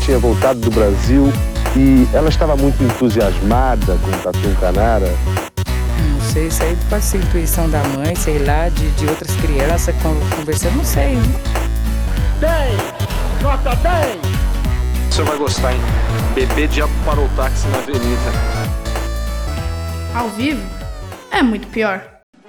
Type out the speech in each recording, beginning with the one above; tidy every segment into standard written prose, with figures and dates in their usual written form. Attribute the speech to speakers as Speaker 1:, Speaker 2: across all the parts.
Speaker 1: tinha voltado do Brasil e ela estava muito entusiasmada com o Tatu Canara.
Speaker 2: Não sei, isso aí pode ser intuição da mãe, sei lá, de outras crianças conversando, não sei.
Speaker 3: 10! Nota 10!
Speaker 4: O senhor vai gostar, hein? Bebê diabo parou o táxi na avenida.
Speaker 5: Ao vivo é muito pior.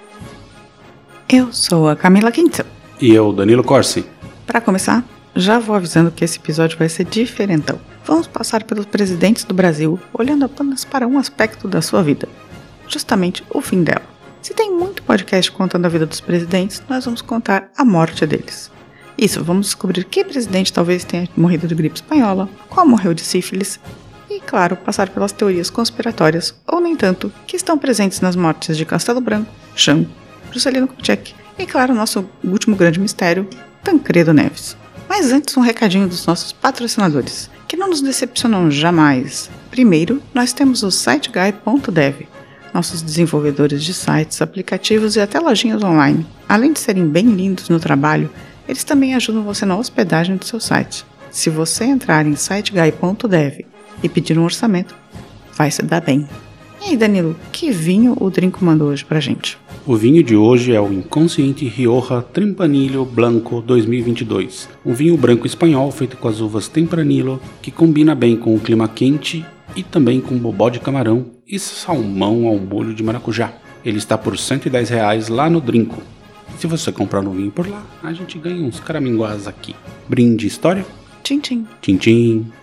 Speaker 2: Eu sou a Camila Quinto.
Speaker 6: E eu, Danilo Corsi.
Speaker 2: Para começar, já vou avisando que esse episódio vai ser diferentão. Vamos passar pelos presidentes do Brasil, olhando apenas para um aspecto da sua vida. Justamente o fim dela. Se tem muito podcast contando a vida dos presidentes, nós vamos contar a morte deles. Isso, vamos descobrir que presidente talvez tenha morrido de gripe espanhola, qual morreu de sífilis, e, claro, passar pelas teorias conspiratórias, ou nem tanto, que estão presentes nas mortes de Castelo Branco, Jango, Juscelino Kubitschek e, claro, nosso último grande mistério, Tancredo Neves. Mas antes, um recadinho dos nossos patrocinadores, que não nos decepcionam jamais. Primeiro, nós temos o SiteGuy.dev, nossos desenvolvedores de sites, aplicativos e até lojinhas online. Além de serem bem lindos no trabalho, eles também ajudam você na hospedagem do seu site. Se você entrar em SiteGuy.dev e pedir um orçamento, vai se dar bem. E aí, Danilo, que vinho o Drinco mandou hoje pra gente?
Speaker 6: O vinho de hoje é o Inconsciente Rioja Tempranillo Blanco 2022. Um vinho branco espanhol feito com as uvas Tempranillo, que combina bem com o clima quente e também com bobó de camarão e salmão ao molho de maracujá. Ele está por R$110 lá no Drinco. Se você comprar um vinho por lá, a gente ganha uns caraminguás aqui. Brinde história?
Speaker 2: Tchim, tchim.
Speaker 6: Tchim, tchim.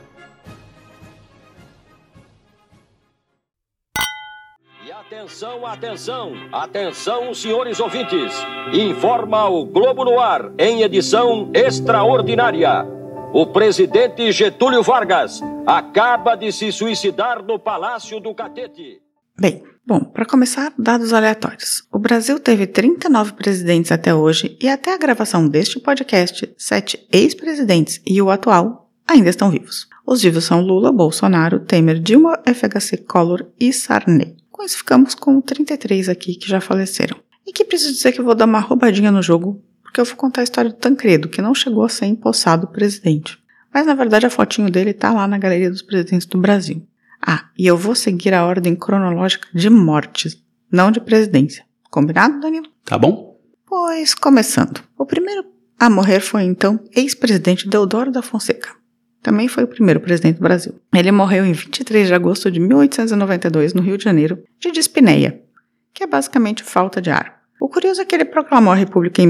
Speaker 7: Atenção, atenção, atenção, senhores ouvintes. Informa o Globo no Ar, em edição extraordinária. O presidente Getúlio Vargas acaba de se suicidar no Palácio do Catete.
Speaker 2: Bem, para começar, dados aleatórios. O Brasil teve 39 presidentes até hoje e até a gravação deste podcast, 7 ex-presidentes e o atual ainda estão vivos. Os vivos são Lula, Bolsonaro, Temer, Dilma, FHC, Collor e Sarney. Com isso ficamos com 33 aqui que já faleceram. E que preciso dizer que eu vou dar uma roubadinha no jogo, porque eu vou contar a história do Tancredo, que não chegou a ser empossado presidente. Mas na verdade a fotinho dele tá lá na galeria dos presidentes do Brasil. Ah, e eu vou seguir a ordem cronológica de mortes, não de presidência. Combinado, Danilo?
Speaker 6: Tá bom?
Speaker 2: Pois, começando. O primeiro a morrer foi então ex-presidente Deodoro da Fonseca. Também foi o primeiro presidente do Brasil. Ele morreu em 23 de agosto de 1892, no Rio de Janeiro, de dispneia, que é basicamente falta de ar. O curioso é que ele proclamou a República em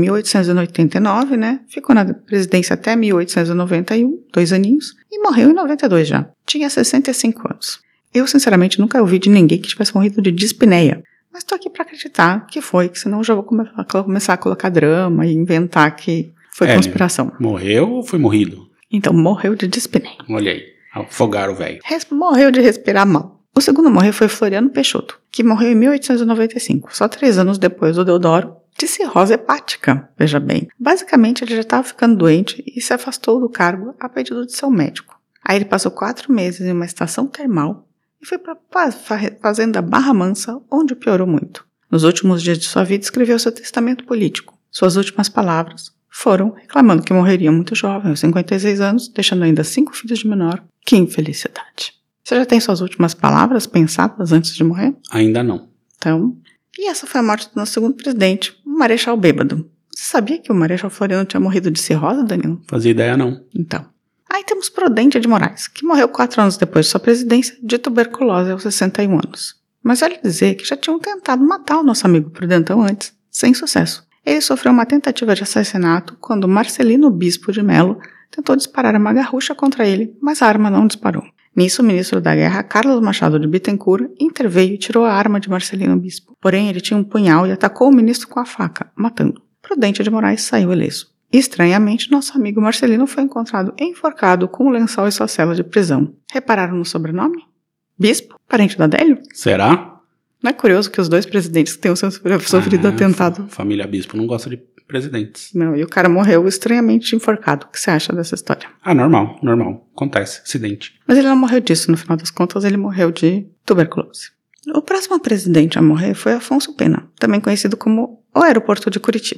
Speaker 2: 1889, né? Ficou na presidência até 1891, 2 aninhos, e morreu em 92 já. Tinha 65 anos. Eu, sinceramente, nunca ouvi de ninguém que tivesse morrido de dispneia. Mas tô aqui pra acreditar que foi, que senão já vou começar a colocar drama e inventar que foi conspiração.
Speaker 6: Morreu ou foi morrido?
Speaker 2: Então, morreu de dispneia.
Speaker 6: Olha aí, afogaram o velho.
Speaker 2: Morreu de respirar mal. O segundo a morrer foi Floriano Peixoto, que morreu em 1895, só 3 anos depois do Deodoro, de cirrose hepática, veja bem. Basicamente, ele já estava ficando doente e se afastou do cargo a pedido de seu médico. Aí ele passou 4 meses em uma estação termal e foi para a fazenda Barra Mansa, onde piorou muito. Nos últimos dias de sua vida, escreveu seu testamento político. Suas últimas palavras foram reclamando que morreria muito jovem, aos 56 anos, deixando ainda 5 filhos de menor. Que infelicidade. Você já tem suas últimas palavras pensadas antes de morrer?
Speaker 6: Ainda não.
Speaker 2: Então, e essa foi a morte do nosso segundo presidente, o Marechal Bêbado. Você sabia que o Marechal Floriano tinha morrido de cirrose, Danilo?
Speaker 6: Fazia ideia não.
Speaker 2: Então. Aí temos Prudente de Moraes, que morreu 4 anos depois de sua presidência, de tuberculose aos 61 anos. Mas vale dizer que já tinham tentado matar o nosso amigo Prudentão antes, sem sucesso. Ele sofreu uma tentativa de assassinato quando Marcelino Bispo de Melo tentou disparar uma garrucha contra ele, mas a arma não disparou. Nisso, o ministro da Guerra, Carlos Machado de Bittencourt, interveio e tirou a arma de Marcelino Bispo. Porém, ele tinha um punhal e atacou o ministro com a faca, matando. Prudente de Moraes saiu ileso. Estranhamente, nosso amigo Marcelino foi encontrado enforcado com o lençol e sua cela de prisão. Repararam no sobrenome? Bispo? Parente do Adélio?
Speaker 6: Será?
Speaker 2: Não é curioso que os 2 presidentes que tenham sofrido atentado...
Speaker 6: Família Bispo não gosta de presidentes.
Speaker 2: Não, e o cara morreu estranhamente enforcado. O que você acha dessa história?
Speaker 6: Ah, normal. Acontece, acidente.
Speaker 2: Mas ele não morreu disso, no final das contas, ele morreu de tuberculose. O próximo presidente a morrer foi Afonso Pena, também conhecido como o Aeroporto de Curitiba.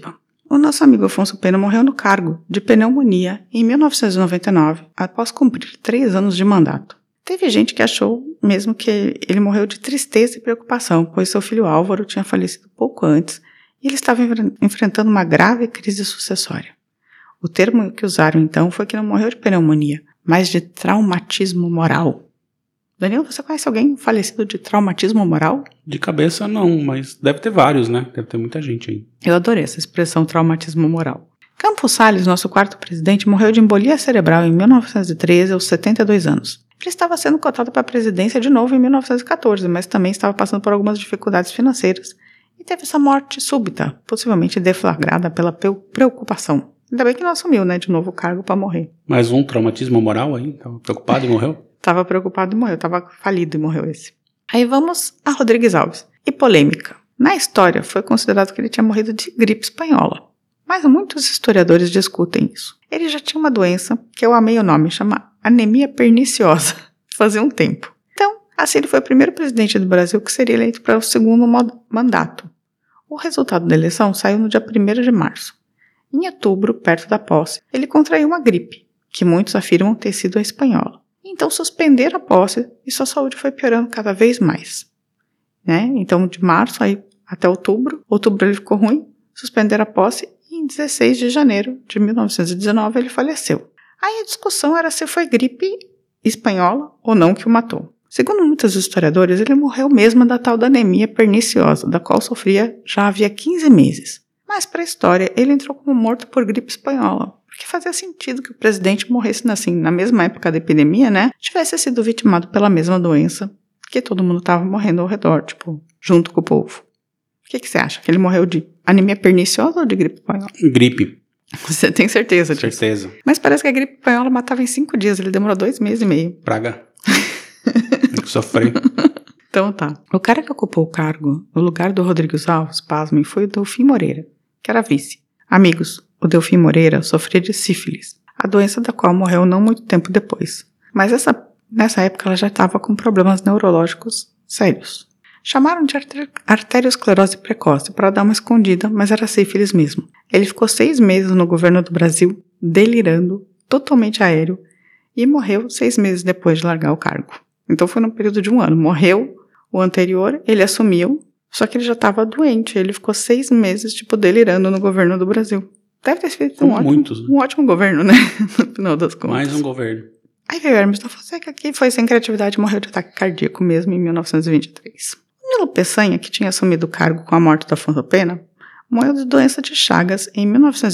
Speaker 2: O nosso amigo Afonso Pena morreu no cargo de pneumonia em 1999, após cumprir 3 anos de mandato. Teve gente que achou mesmo que ele morreu de tristeza e preocupação, pois seu filho Álvaro tinha falecido pouco antes e ele estava enfrentando uma grave crise sucessória. O termo que usaram então foi que não morreu de pneumonia, mas de traumatismo moral. Danilo, você conhece alguém falecido de traumatismo moral?
Speaker 6: De cabeça não, mas deve ter vários, né? Deve ter muita gente aí.
Speaker 2: Eu adorei essa expressão traumatismo moral. Campos Salles, nosso 4º presidente, morreu de embolia cerebral em 1913 aos 72 anos. Ele estava sendo cotado para a presidência de novo em 1914, mas também estava passando por algumas dificuldades financeiras e teve essa morte súbita, possivelmente deflagrada pela preocupação. Ainda bem que não assumiu, né, de novo o cargo para morrer.
Speaker 6: Mais um traumatismo moral aí? Tava preocupado e morreu?
Speaker 2: Tava preocupado e morreu, tava falido e morreu esse. Aí vamos a Rodrigues Alves. E polêmica. Na história foi considerado que ele tinha morrido de gripe espanhola, mas muitos historiadores discutem isso. Ele já tinha uma doença, que eu amei o nome, chama anemia perniciosa, fazia um tempo. Então, assim ele foi o primeiro presidente do Brasil que seria eleito para o 2º mandato. O resultado da eleição saiu no dia 1º de março. Em outubro, perto da posse, ele contraiu uma gripe, que muitos afirmam ter sido a espanhola. Então suspenderam a posse e sua saúde foi piorando cada vez mais. Né? Então de março aí, até outubro ele ficou ruim, suspenderam a posse e em 16 de janeiro de 1919 ele faleceu. Aí a discussão era se foi gripe espanhola ou não que o matou. Segundo muitos historiadores, ele morreu mesmo da tal da anemia perniciosa, da qual sofria já havia 15 meses. Mas para a história, ele entrou como morto por gripe espanhola, porque fazia sentido que o presidente morresse assim, na mesma época da epidemia, né? Tivesse sido vitimado pela mesma doença, que todo mundo estava morrendo ao redor, tipo, junto com o povo. O que você acha? Que ele morreu de anemia perniciosa ou de gripe espanhola?
Speaker 6: Gripe.
Speaker 2: Você tem certeza disso?
Speaker 6: Certeza.
Speaker 2: Mas parece que a gripe espanhola matava em 5 dias, ele demorou 2 meses e meio.
Speaker 6: Praga. Tem que sofrer.
Speaker 2: Então tá. O cara que ocupou o cargo no lugar do Rodrigues Alves, pasmem, foi o Delfim Moreira, que era vice. Amigos, o Delfim Moreira sofria de sífilis, a doença da qual morreu não muito tempo depois. Mas nessa época ela já estava com problemas neurológicos sérios. Chamaram de arteriosclerose precoce para dar uma escondida, mas era sífilis mesmo. Ele ficou 6 meses no governo do Brasil, delirando, totalmente aéreo, e morreu 6 meses depois de largar o cargo. Então foi num período de 1 ano. Morreu o anterior, ele assumiu, só que ele já estava doente. Ele ficou 6 meses, delirando no governo do Brasil. Deve ter sido um ótimo governo, né? No final das contas.
Speaker 6: Mais um governo.
Speaker 2: Aí veio Hermes da Fonseca, que foi sem criatividade e morreu de ataque cardíaco mesmo em 1923. Nilo Peçanha, que tinha assumido o cargo com a morte da Afonso Pena, morreu de doença de Chagas em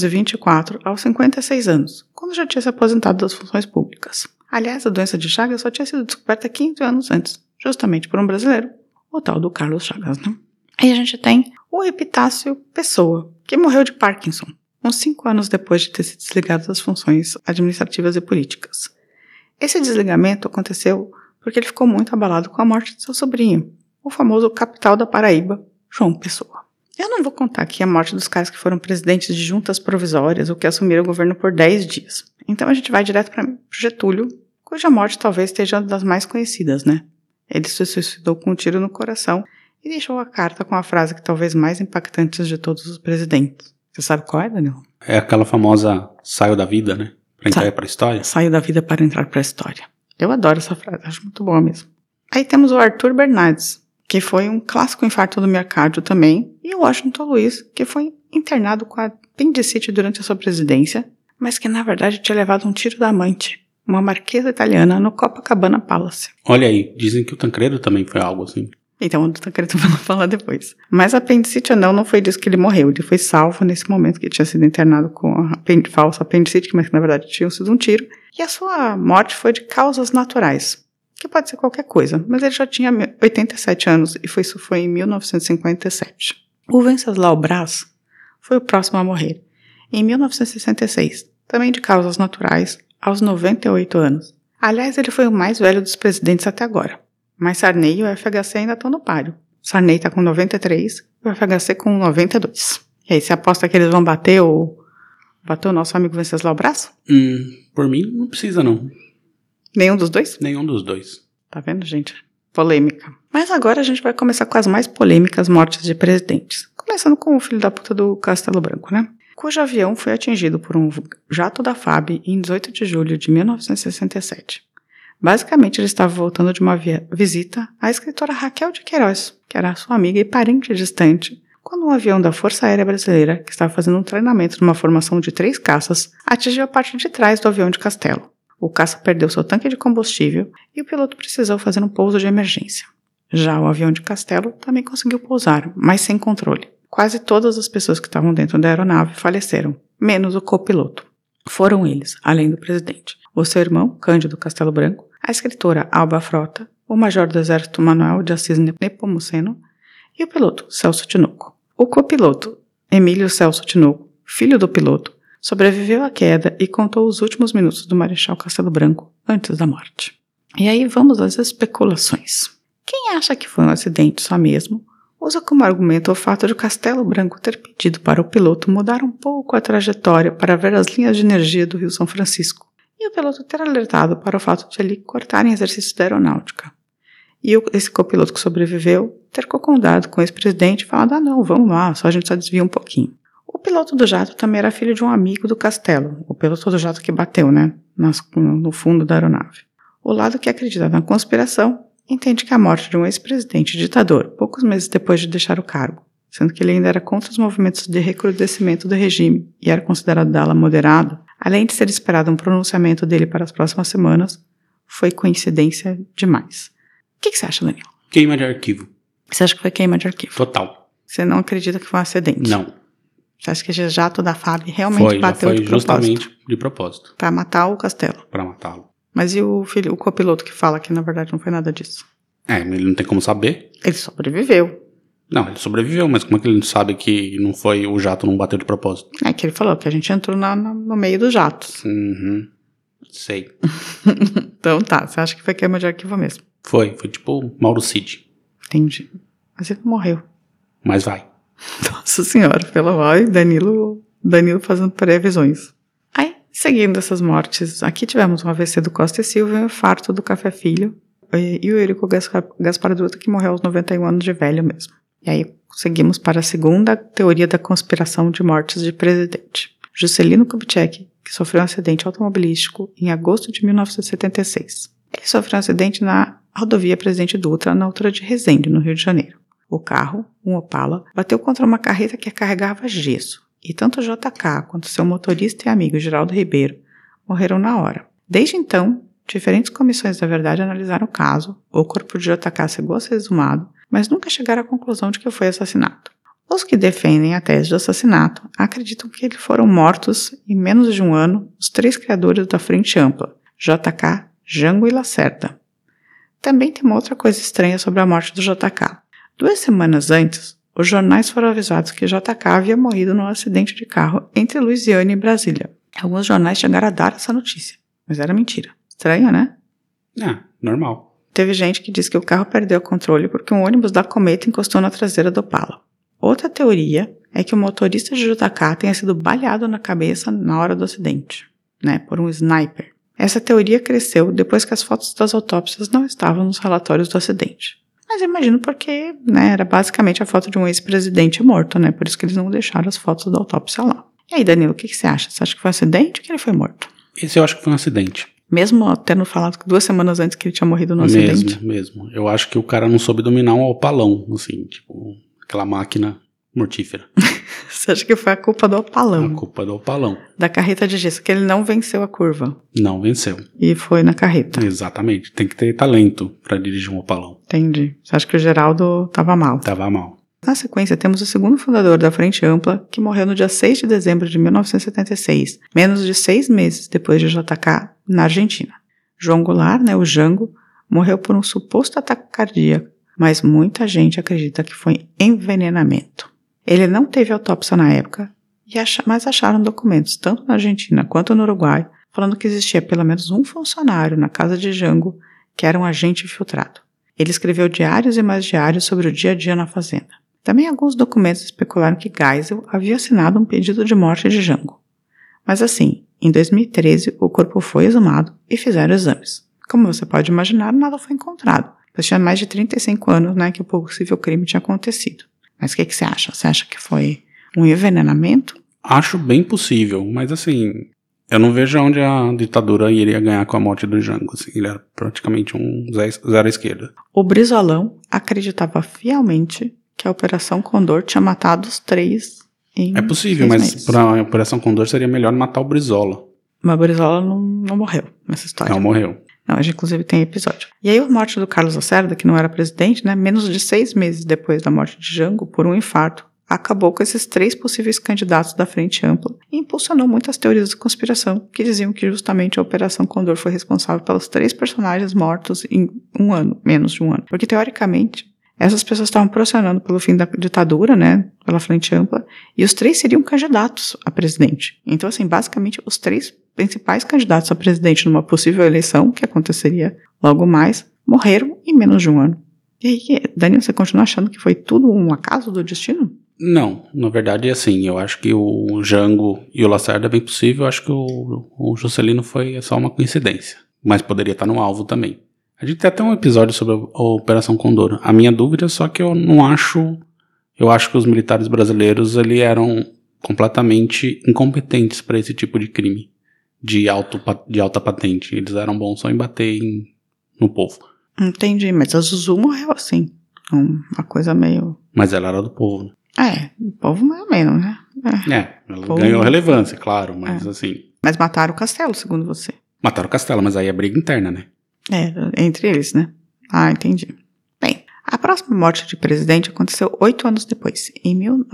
Speaker 2: 1924, aos 56 anos, quando já tinha se aposentado das funções públicas. Aliás, a doença de Chagas só tinha sido descoberta 15 anos antes, justamente por um brasileiro, o tal do Carlos Chagas, né? Aí a gente tem o Epitácio Pessoa, que morreu de Parkinson, uns 5 anos depois de ter se desligado das funções administrativas e políticas. Esse desligamento aconteceu porque ele ficou muito abalado com a morte de seu sobrinho, o famoso capital da Paraíba, João Pessoa. Eu não vou contar aqui a morte dos caras que foram presidentes de juntas provisórias ou que assumiram o governo por 10 dias. Então a gente vai direto para Getúlio, cuja morte talvez esteja uma das mais conhecidas, né? Ele se suicidou com um tiro no coração e deixou a carta com a frase que talvez mais impactante de todos os presidentes. Você sabe qual é, Danilo?
Speaker 6: É aquela famosa saio da vida, né? Pra entrar pra história.
Speaker 2: Saiu da vida para entrar pra história. Eu adoro essa frase, acho muito boa mesmo. Aí temos o Arthur Bernardes, que foi um clássico infarto do miocárdio também, e o Washington Luiz, que foi internado com apendicite durante a sua presidência, mas que na verdade tinha levado um tiro da amante, uma marquesa italiana, no Copacabana Palace.
Speaker 6: Olha aí, dizem que o Tancredo também foi algo assim.
Speaker 2: Então, o Tancredo vai falar depois. Mas apendicite ou não foi disso que ele morreu. Ele foi salvo nesse momento que ele tinha sido internado com a falsa apendicite, mas que na verdade tinha sido um tiro. E a sua morte foi de causas naturais, que pode ser qualquer coisa. Mas ele já tinha 87 anos e isso foi em 1957. O Venceslau Braz foi o próximo a morrer, em 1966, também de causas naturais, aos 98 anos. Aliás, ele foi o mais velho dos presidentes até agora. Mas Sarney e o FHC ainda estão no páreo. Sarney está com 93 e o FHC com 92. E aí, você aposta que eles vão bater o nosso amigo Venceslau Braz?
Speaker 6: Por mim, não precisa não.
Speaker 2: Nenhum dos dois?
Speaker 6: Nenhum dos dois.
Speaker 2: Tá vendo, gente? Polêmica. Mas agora a gente vai começar com as mais polêmicas mortes de presidentes. Começando com o filho da puta do Castelo Branco, né? cujo avião foi atingido por um jato da FAB em 18 de julho de 1967. Basicamente, ele estava voltando de uma visita à escritora Raquel de Queiroz, que era sua amiga e parente distante, quando um avião da Força Aérea Brasileira, que estava fazendo um treinamento numa formação de 3 caças, atingiu a parte de trás do avião de Castelo. O caça perdeu seu tanque de combustível e o piloto precisou fazer um pouso de emergência. Já o avião de Castelo também conseguiu pousar, mas sem controle. Quase todas as pessoas que estavam dentro da aeronave faleceram, menos o copiloto. Foram eles, além do presidente, o seu irmão, Cândido Castelo Branco, a escritora Alba Frota, o major do Exército Manuel de Assis Nepomuceno e o piloto Celso Tinoco. O copiloto, Emílio Celso Tinoco, filho do piloto, sobreviveu à queda e contou os últimos minutos do Marechal Castelo Branco antes da morte. E aí vamos às especulações. Quem acha que foi um acidente só mesmo, usa como argumento o fato de Castelo Branco ter pedido para o piloto mudar um pouco a trajetória para ver as linhas de energia do Rio São Francisco, e o piloto ter alertado para o fato de ali cortarem exercícios da aeronáutica. E esse copiloto que sobreviveu ter concordado com o ex-presidente e falado, não, vamos lá, só a gente só desvia um pouquinho. O piloto do jato também era filho de um amigo do Castelo, o piloto do jato que bateu, no fundo da aeronave. O lado que acredita na conspiração entende que a morte de um ex-presidente ditador, poucos meses depois de deixar o cargo, sendo que ele ainda era contra os movimentos de recrudescimento do regime e era considerado ala moderado, além de ser esperado um pronunciamento dele para as próximas semanas, foi coincidência demais. O que você acha, Danilo?
Speaker 6: Queima de arquivo.
Speaker 2: Você acha que foi queima de arquivo?
Speaker 6: Total.
Speaker 2: Você não acredita que foi um acidente?
Speaker 6: Não.
Speaker 2: Você acha que esse jato da FAB realmente bateu de propósito?
Speaker 6: Foi justamente de propósito.
Speaker 2: Para matar o Castelo?
Speaker 6: Para matá-lo.
Speaker 2: Mas e o copiloto que fala que na verdade não foi nada disso?
Speaker 6: Ele não tem como saber.
Speaker 2: Ele sobreviveu.
Speaker 6: Não, ele sobreviveu, mas como é que ele sabe que não foi, o jato não bateu de propósito?
Speaker 2: É que ele falou que a gente entrou no meio dos jatos.
Speaker 6: Sei.
Speaker 2: Então tá, você acha que foi queima de arquivo mesmo?
Speaker 6: Foi tipo Mauro Cid.
Speaker 2: Entendi. Mas ele não morreu.
Speaker 6: Mas vai.
Speaker 2: Nossa senhora, pelo amor, Danilo fazendo previsões. Aí, seguindo essas mortes, aqui tivemos um AVC do Costa e Silva e um infarto do Café Filho e o Eurico Gaspar Dutra, que morreu aos 91 anos de velho mesmo. E aí, seguimos para a segunda teoria da conspiração de mortes de presidente. Juscelino Kubitschek, que sofreu um acidente automobilístico em agosto de 1976. Ele sofreu um acidente na rodovia Presidente Dutra, na altura de Resende, no Rio de Janeiro. O carro, um Opala, bateu contra uma carreta que carregava gesso, e tanto o JK quanto seu motorista e amigo Geraldo Ribeiro morreram na hora. Desde então, diferentes comissões da verdade analisaram o caso, o corpo de JK chegou a ser exumado, mas nunca chegaram à conclusão de que foi assassinato. Os que defendem a tese de assassinato acreditam que eles foram mortos em menos de um ano os 3 criadores da Frente Ampla, JK, Jango e Lacerda. Também tem uma outra coisa estranha sobre a morte do JK. 2 semanas antes, os jornais foram avisados que JK havia morrido num acidente de carro entre Louisiana e Brasília. Alguns jornais chegaram a dar essa notícia, mas era mentira. Estranho, né?
Speaker 6: Normal.
Speaker 2: Teve gente que disse que o carro perdeu o controle porque um ônibus da Cometa encostou na traseira do Opala. Outra teoria é que o motorista de JK tenha sido baleado na cabeça na hora do acidente, por um sniper. Essa teoria cresceu depois que as fotos das autópsias não estavam nos relatórios do acidente. Mas eu imagino porque, era basicamente a foto de um ex-presidente morto, por isso que eles não deixaram as fotos da autópsia lá. E aí, Danilo, o que você acha? Você acha que foi um acidente ou que ele foi morto?
Speaker 6: Esse eu acho que foi um acidente.
Speaker 2: Mesmo tendo falado que 2 semanas antes que ele tinha morrido no acidente?
Speaker 6: Mesmo. Eu acho que o cara não soube dominar um opalão, aquela máquina mortífera.
Speaker 2: Você acha que foi a culpa do opalão?
Speaker 6: A culpa do opalão.
Speaker 2: Da carreta de gesso, que ele não venceu a curva.
Speaker 6: Não venceu.
Speaker 2: E foi na carreta.
Speaker 6: Exatamente. Tem que ter talento para dirigir um opalão.
Speaker 2: Entendi. Você acha que o Geraldo tava mal?
Speaker 6: Tava mal.
Speaker 2: Na sequência, temos o segundo fundador da Frente Ampla, que morreu no dia 6 de dezembro de 1976, menos de 6 meses depois de JK, na Argentina. João Goulart, o Jango, morreu por um suposto ataque cardíaco, mas muita gente acredita que foi envenenamento. Ele não teve autópsia na época, mas acharam documentos, tanto na Argentina quanto no Uruguai, falando que existia pelo menos um funcionário na casa de Jango que era um agente infiltrado. Ele escreveu diários e mais diários sobre o dia a dia na fazenda. Também alguns documentos especularam que Geisel havia assinado um pedido de morte de Jango. Mas assim, em 2013 o corpo foi exumado e fizeram exames. Como você pode imaginar, nada foi encontrado, pois tinha mais de 35 anos que o possível crime tinha acontecido. Mas o que você acha? Você acha que foi um envenenamento?
Speaker 6: Acho bem possível, mas assim, eu não vejo onde a ditadura iria ganhar com a morte do Jango. Assim, ele era praticamente um zero à esquerda.
Speaker 2: O Brizolão acreditava fielmente que a Operação Condor tinha matado os 3 em
Speaker 6: É possível,
Speaker 2: 6
Speaker 6: mas
Speaker 2: meses.
Speaker 6: para a Operação Condor seria melhor matar o Brizola.
Speaker 2: Mas o Brizola não morreu nessa história.
Speaker 6: Não morreu.
Speaker 2: Não, a gente inclusive tem episódio. E aí a morte do Carlos Lacerda, que não era presidente, né, menos de 6 meses depois da morte de Jango, por um infarto, acabou com esses 3 possíveis candidatos da Frente Ampla e impulsionou muitas teorias de conspiração que diziam que justamente a Operação Condor foi responsável pelos 3 personagens mortos em um ano, menos de um ano. Porque, teoricamente, essas pessoas estavam pressionando pelo fim da ditadura, né, pela Frente Ampla, e os 3 seriam candidatos a presidente. Então, assim, basicamente, os 3 principais candidatos a presidente numa possível eleição, que aconteceria logo mais, morreram em menos de um ano. E aí, Daniel, você continua achando que foi tudo um acaso do destino?
Speaker 6: Não, na verdade é assim, eu acho que o Jango e o Lacerda é bem possível, eu acho que o Juscelino foi só uma coincidência, mas poderia estar no alvo também. A gente tem até um episódio sobre a Operação Condor. A minha dúvida é só que eu acho que os militares brasileiros eram completamente incompetentes para esse tipo de crime de alta patente. Eles eram bons só em bater no povo.
Speaker 2: Entendi, mas a Zuzu morreu assim, uma coisa meio...
Speaker 6: Mas ela era do povo.
Speaker 2: O povo mais ou menos, né?
Speaker 6: Ela ganhou relevância, claro, mas assim...
Speaker 2: Mas mataram o Castelo, segundo você.
Speaker 6: Mataram o Castelo, mas aí é briga interna, né?
Speaker 2: Entre eles, né? Entendi. Bem, a próxima morte de presidente aconteceu 8 anos depois, em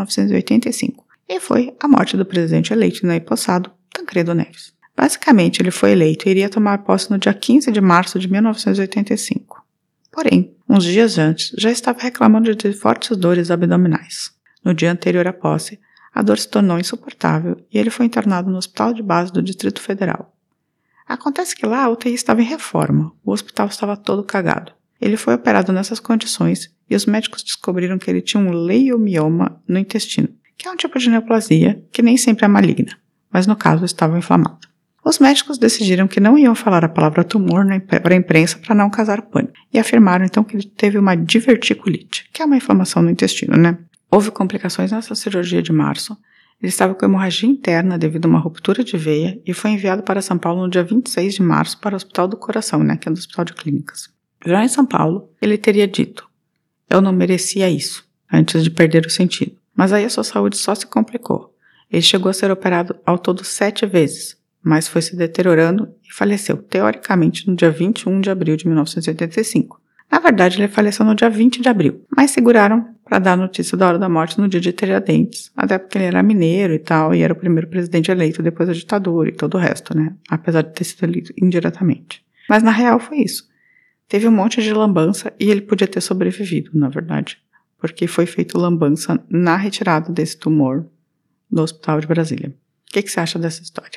Speaker 2: 1985, e foi a morte do presidente eleito inaempossado, Tancredo Neves. Basicamente, ele foi eleito e iria tomar posse no dia 15 de março de 1985. Porém, uns dias antes, já estava reclamando de fortes dores abdominais. No dia anterior à posse, a dor se tornou insuportável e ele foi internado no Hospital de Base do Distrito Federal. Acontece que lá a UTI estava em reforma, o hospital estava todo cagado. Ele foi operado nessas condições e os médicos descobriram que ele tinha um leiomioma no intestino, que é um tipo de neoplasia que nem sempre é maligna, mas no caso estava inflamado. Os médicos decidiram que não iam falar a palavra tumor para a imprensa para não causar pânico, e afirmaram então que ele teve uma diverticulite, que é uma inflamação no intestino, né? Houve complicações nessa cirurgia de março. Ele estava com hemorragia interna devido a uma ruptura de veia e foi enviado para São Paulo no dia 26 de março para o Hospital do Coração, né, que é do Hospital de Clínicas. Já em São Paulo, ele teria dito: "Eu não merecia isso", antes de perder o sentido. Mas aí a sua saúde só se complicou. Ele chegou a ser operado ao todo 7 vezes, mas foi se deteriorando e faleceu, teoricamente, no dia 21 de abril de 1985. Na verdade, ele faleceu no dia 20 de abril, mas seguraram para dar a notícia da hora da morte no dia de Tiradentes, até porque ele era mineiro e tal, e era o primeiro presidente eleito depois da ditadura e todo o resto, né? Apesar de ter sido eleito indiretamente. Mas na real foi isso. Teve um monte de lambança e ele podia ter sobrevivido, na verdade, porque foi feito lambança na retirada desse tumor do Hospital de Brasília. O que você acha dessa história?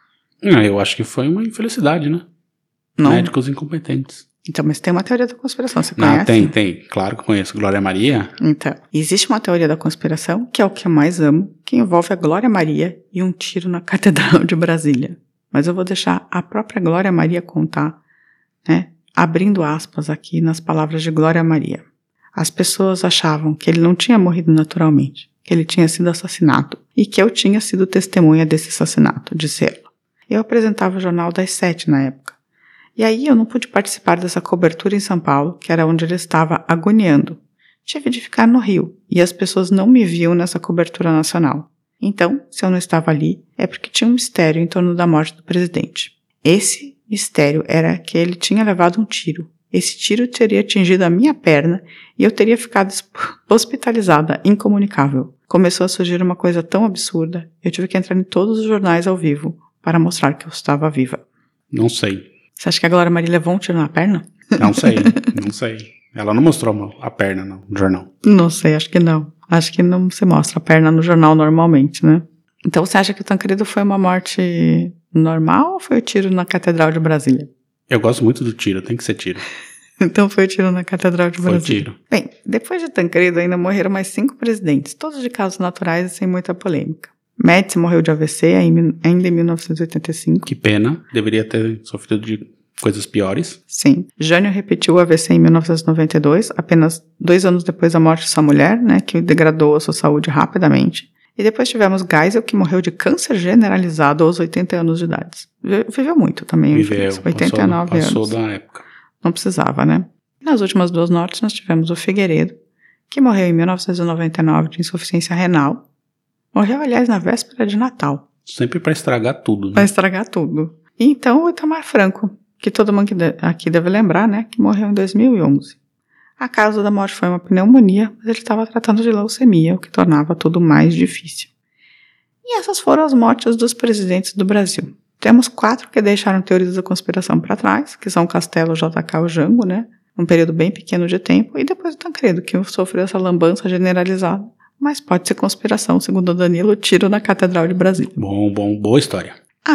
Speaker 6: Eu acho que foi uma infelicidade, né?
Speaker 2: Não.
Speaker 6: Médicos incompetentes.
Speaker 2: Então, mas tem uma teoria da conspiração, você conhece?
Speaker 6: Não, tem. Claro que conheço. Glória Maria.
Speaker 2: Então, existe uma teoria da conspiração, que é o que eu mais amo, que envolve a Glória Maria e um tiro na Catedral de Brasília. Mas eu vou deixar a própria Glória Maria contar, né? Abrindo aspas aqui nas palavras de Glória Maria. As pessoas achavam que ele não tinha morrido naturalmente, que ele tinha sido assassinado e que eu tinha sido testemunha desse assassinato, disse ela. Eu apresentava o Jornal das 7 na época. E aí eu não pude participar dessa cobertura em São Paulo, que era onde ele estava agoniando. Tive de ficar no Rio, e as pessoas não me viam nessa cobertura nacional. Então, se eu não estava ali, é porque tinha um mistério em torno da morte do presidente. Esse mistério era que ele tinha levado um tiro. Esse tiro teria atingido a minha perna e eu teria ficado hospitalizada, incomunicável. Começou a surgir uma coisa tão absurda, eu tive que entrar em todos os jornais ao vivo para mostrar que eu estava viva.
Speaker 6: Não sei.
Speaker 2: Você acha que a Glória Maria levou um tiro na perna?
Speaker 6: Não sei. Ela não mostrou a perna no jornal.
Speaker 2: Não sei, acho que não. Acho que não se mostra a perna no jornal normalmente, né? Então você acha que o Tancredo foi uma morte normal ou foi o tiro na Catedral de Brasília?
Speaker 6: Eu gosto muito do tiro, tem que ser tiro.
Speaker 2: Então foi o tiro na Catedral de Brasília.
Speaker 6: Foi tiro.
Speaker 2: Bem, depois de Tancredo ainda morreram mais 5 presidentes, todos de casos naturais e sem muita polêmica. Médici morreu de AVC ainda em 1985.
Speaker 6: Que pena, deveria ter sofrido de coisas piores.
Speaker 2: Sim. Jânio repetiu o AVC em 1992, apenas 2 anos depois da morte de sua mulher, né, que degradou a sua saúde rapidamente. E depois tivemos Geisel, que morreu de câncer generalizado aos 80 anos de idade. Viveu muito também.
Speaker 6: Viveu,
Speaker 2: 89
Speaker 6: passou
Speaker 2: anos.
Speaker 6: da época.
Speaker 2: Não precisava, né? Nas últimas 2 mortes, nós tivemos o Figueiredo, que morreu em 1999 de insuficiência renal. Morreu, aliás, na véspera de Natal.
Speaker 6: Sempre para estragar tudo, né?
Speaker 2: Para estragar tudo. E então o Itamar Franco, que todo mundo aqui deve lembrar, né? Que morreu em 2011. A causa da morte foi uma pneumonia, mas ele estava tratando de leucemia, o que tornava tudo mais difícil. E essas foram as mortes dos presidentes do Brasil. Temos 4 que deixaram teorias da conspiração para trás, que são o Castelo, o JK e o Jango, né? Um período bem pequeno de tempo, e depois o Tancredo, que sofreu essa lambança generalizada. Mas pode ser conspiração, segundo o Danilo, tiro na Catedral de Brasília.
Speaker 6: Boa história.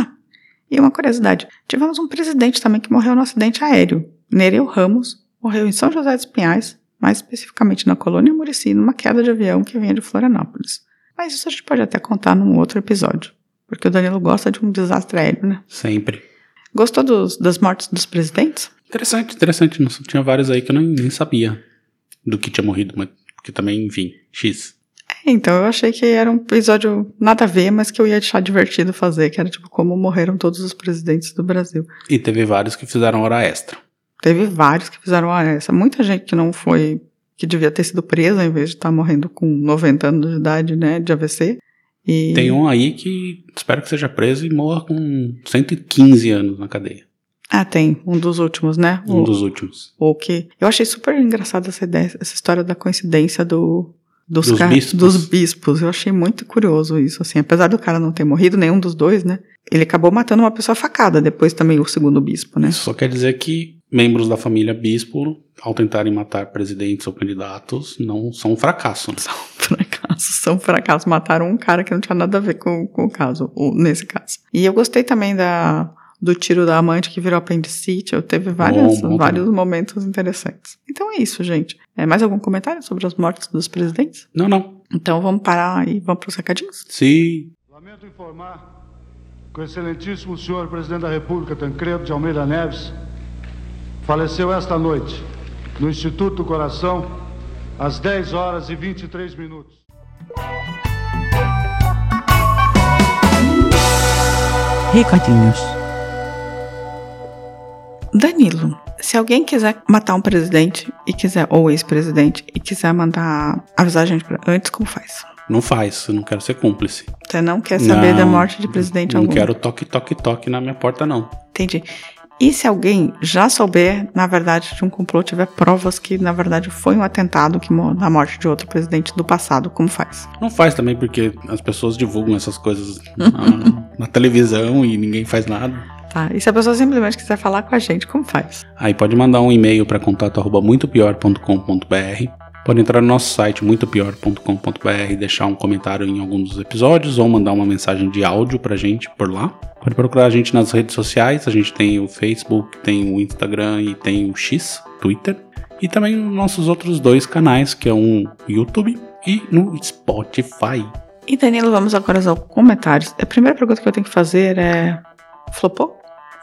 Speaker 2: E uma curiosidade, tivemos um presidente também que morreu no acidente aéreo. Nereu Ramos morreu em São José dos Pinhais, mais especificamente na Colônia Murici, numa queda de avião que vinha de Florianópolis. Mas isso a gente pode até contar num outro episódio, porque o Danilo gosta de um desastre aéreo, né?
Speaker 6: Sempre.
Speaker 2: Gostou das mortes dos presidentes?
Speaker 6: Interessante. Não, tinha vários aí que eu nem sabia do que tinha morrido, mas que também, enfim, X.
Speaker 2: Então eu achei que era um episódio nada a ver, mas que eu ia achar divertido fazer, que era tipo como morreram todos os presidentes do Brasil.
Speaker 6: E teve vários que fizeram hora extra.
Speaker 2: Teve vários que fizeram hora extra. Muita gente que não foi, que devia ter sido presa, em vez de estar morrendo com 90 anos de idade, né, de AVC. E
Speaker 6: tem um aí que espero que seja preso e morra com 115 anos na cadeia.
Speaker 2: Tem. Um dos últimos, né?
Speaker 6: Dos últimos.
Speaker 2: O que... Eu achei super engraçada essa história da coincidência dos bispos. Eu achei muito curioso isso, assim. Apesar do cara não ter morrido, nenhum dos dois, né? Ele acabou matando uma pessoa facada, depois também o segundo bispo, né?
Speaker 6: Isso só quer dizer que membros da família bispo, ao tentarem matar presidentes ou candidatos, não são um fracasso. Né?
Speaker 2: São fracassos. Mataram um cara que não tinha nada a ver com o caso, nesse caso. E eu gostei também do tiro da amante que virou apendicite. Teve vários momentos interessantes. Então é isso, gente. Mais algum comentário sobre as mortes dos presidentes?
Speaker 6: Não.
Speaker 2: Então vamos parar e vamos para os recadinhos?
Speaker 6: Sim.
Speaker 3: Lamento informar que o excelentíssimo senhor presidente da República, Tancredo de Almeida Neves, faleceu esta noite no Instituto do Coração às 10h23.
Speaker 2: Recadinhos. Danilo, se alguém quiser matar um presidente ou ex-presidente e quiser mandar avisar a gente antes, como faz?
Speaker 6: Não faz, eu não quero ser cúmplice.
Speaker 2: Você não quer saber da morte de presidente algum?
Speaker 6: Não quero toque na minha porta, não.
Speaker 2: Entendi. E se alguém já souber, na verdade, de um complô, tiver provas que, na verdade, foi um atentado na morte de outro presidente do passado, como faz?
Speaker 6: Não faz também, porque as pessoas divulgam essas coisas na televisão e ninguém faz nada.
Speaker 2: Tá, e se a pessoa simplesmente quiser falar com a gente, como faz?
Speaker 6: Aí pode mandar um e-mail para contato@muitopior.com.br. Pode entrar no nosso site muitopior.com.br, deixar um comentário em algum dos episódios ou mandar uma mensagem de áudio pra gente por lá. Pode procurar a gente nas redes sociais, a gente tem o Facebook, tem o Instagram e tem o X, Twitter. E também os nossos outros 2 canais, que é um YouTube e no Spotify.
Speaker 2: E Danilo, vamos agora aos comentários. A primeira pergunta que eu tenho que fazer é... Flopou?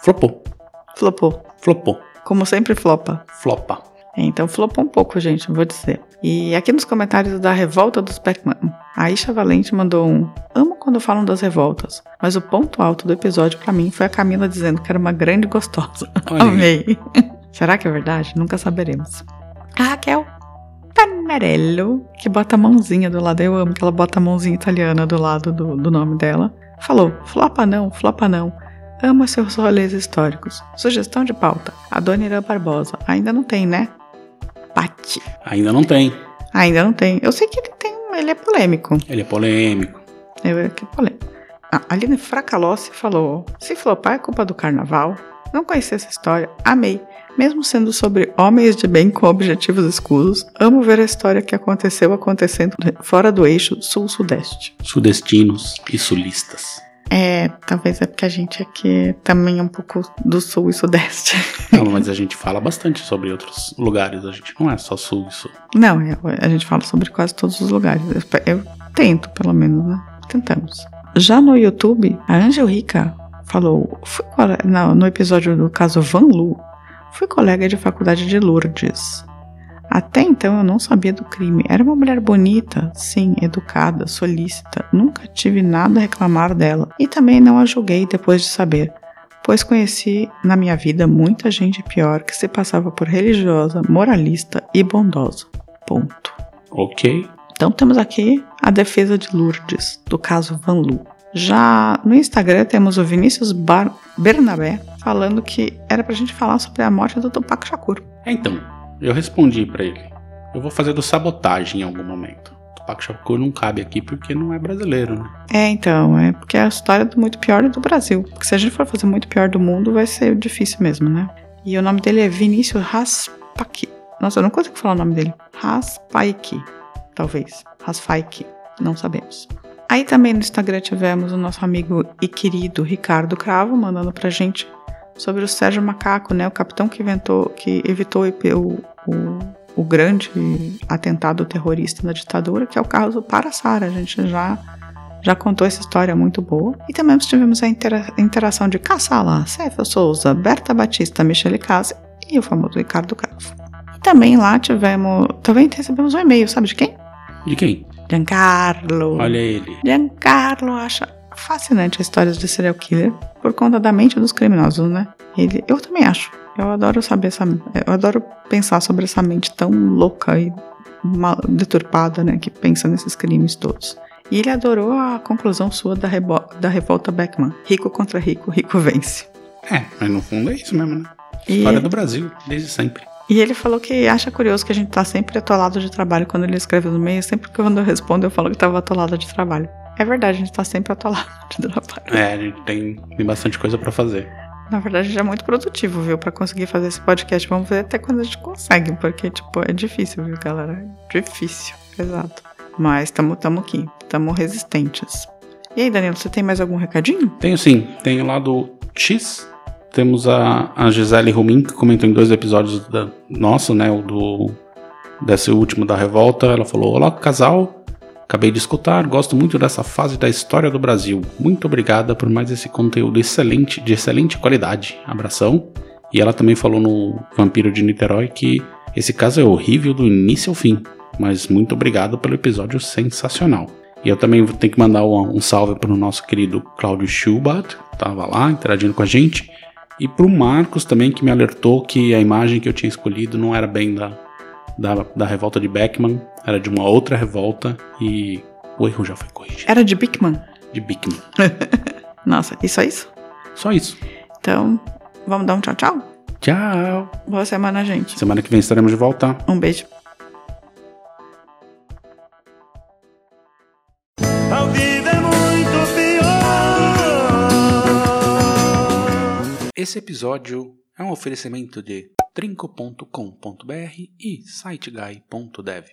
Speaker 6: Flopou.
Speaker 2: Como sempre, flopa.
Speaker 6: Flopa.
Speaker 2: Então flopou um pouco, gente, eu vou dizer. E aqui nos comentários da revolta dos Pac-Man, a Aisha Valente mandou amo quando falam das revoltas, mas o ponto alto do episódio pra mim foi a Camila dizendo que era uma grande gostosa. Amei. Será que é verdade? Nunca saberemos. A Raquel Panarello, que bota a mãozinha do lado, eu amo que ela bota a mãozinha italiana do lado do nome dela, falou, flopa não. Amo seus rolês históricos. Sugestão de pauta. A Dona Irã Barbosa. Ainda não tem, né? Pati.
Speaker 6: Ainda não tem.
Speaker 2: Eu sei que ele é polêmico.
Speaker 6: Ele é polêmico.
Speaker 2: A Aline Fracalossi falou: se flopar é culpa do carnaval. Não conheci essa história. Amei. Mesmo sendo sobre homens de bem com objetivos escusos, amo ver a história que acontecendo fora do eixo sul-sudeste.
Speaker 6: Sudestinos e sulistas.
Speaker 2: Talvez é porque a gente aqui também é um pouco do sul e sudeste.
Speaker 6: Não, mas a gente fala bastante sobre outros lugares, a gente não é só sul e sul.
Speaker 2: Não, a gente fala sobre quase todos os lugares. Eu tento, pelo menos, né? Tentamos. Já no YouTube, a Angel Rica falou, no episódio do caso Van Lu, fui colega de faculdade de Lourdes. Até então eu não sabia do crime. Era uma mulher bonita, sim, educada, solícita. Nunca tive nada a reclamar dela. E também não a julguei depois de saber, pois conheci na minha vida muita gente pior que se passava por religiosa, moralista e bondosa. Ponto.
Speaker 6: Ok.
Speaker 2: Então temos aqui a defesa de Lourdes, do caso Van Lu. Já no Instagram temos o Vinícius Bernabé falando que era pra gente falar sobre a morte do Tupac Shakur.
Speaker 6: Então, eu respondi pra ele. Eu vou fazer do sabotagem em algum momento. Tupac Shakur não cabe aqui porque não é brasileiro, né?
Speaker 2: Então, é porque é a história do muito pior do Brasil. Porque se a gente for fazer muito pior do mundo, vai ser difícil mesmo, né? E o nome dele é Vinícius Raspaki. Nossa, eu não consigo falar o nome dele. Raspaiki, talvez. Raspaiki, não sabemos. Aí também no Instagram tivemos o nosso amigo e querido Ricardo Cravo mandando pra gente sobre o Sérgio Macaco, né? O capitão que evitou o grande atentado terrorista da ditadura, que é o caso Paraçara. A gente já contou essa história muito boa. E também tivemos a interação de Cassala, Céfio Souza, Berta Batista, Michele Case e o famoso Ricardo Cravo. E também lá recebemos um e-mail, sabe de quem?
Speaker 6: De quem?
Speaker 2: Giancarlo.
Speaker 6: Olha ele.
Speaker 2: Giancarlo acha fascinante as histórias de serial killer por conta da mente dos criminosos, né? Eu também acho. Eu adoro pensar sobre essa mente tão louca e deturpada, né? Que pensa nesses crimes todos. E ele adorou a conclusão sua da revolta Beckman. Rico contra rico, rico vence.
Speaker 6: Mas no fundo é isso mesmo, né? História do Brasil, desde sempre.
Speaker 2: E ele falou que acha curioso que a gente tá sempre atolado de trabalho quando ele escreve no e-mail. Sempre que quando eu respondo, eu falo que tava atolado de trabalho. É verdade, a gente tá sempre atolado de trabalho.
Speaker 6: A gente tem bastante coisa pra fazer.
Speaker 2: Na verdade, a gente é muito produtivo, viu? Pra conseguir fazer esse podcast. Vamos ver até quando a gente consegue, porque, é difícil, viu, galera? É difícil, exato. Mas tamo aqui, tamo resistentes. E aí, Danilo, você tem mais algum recadinho?
Speaker 6: Tenho sim, tenho lá do X. Temos a Gisele Rumin, que comentou em 2 episódios nosso, né? Desse último da revolta. Ela falou: olá, casal. Acabei de escutar, gosto muito dessa fase da história do Brasil. Muito obrigada por mais esse conteúdo de excelente qualidade. Abração. E ela também falou no Vampiro de Niterói que esse caso é horrível do início ao fim. Mas muito obrigado pelo episódio sensacional. E eu também tenho que mandar um salve para o nosso querido Cláudio Schubert, que estava lá interagindo com a gente. E pro Marcos também, que me alertou que a imagem que eu tinha escolhido não era bem da revolta de Beckman, era de uma outra revolta e o erro já foi corrigido.
Speaker 2: Era de Beckman?
Speaker 6: De Beckman.
Speaker 2: Nossa, e só isso?
Speaker 6: Só isso.
Speaker 2: Então, vamos dar um tchau, tchau?
Speaker 6: Tchau.
Speaker 2: Boa semana, gente.
Speaker 6: Semana que vem estaremos de volta.
Speaker 2: Um beijo.
Speaker 8: Ao vivo é muito pior.
Speaker 6: Esse episódio é um oferecimento de trinco.com.br e siteguy.dev.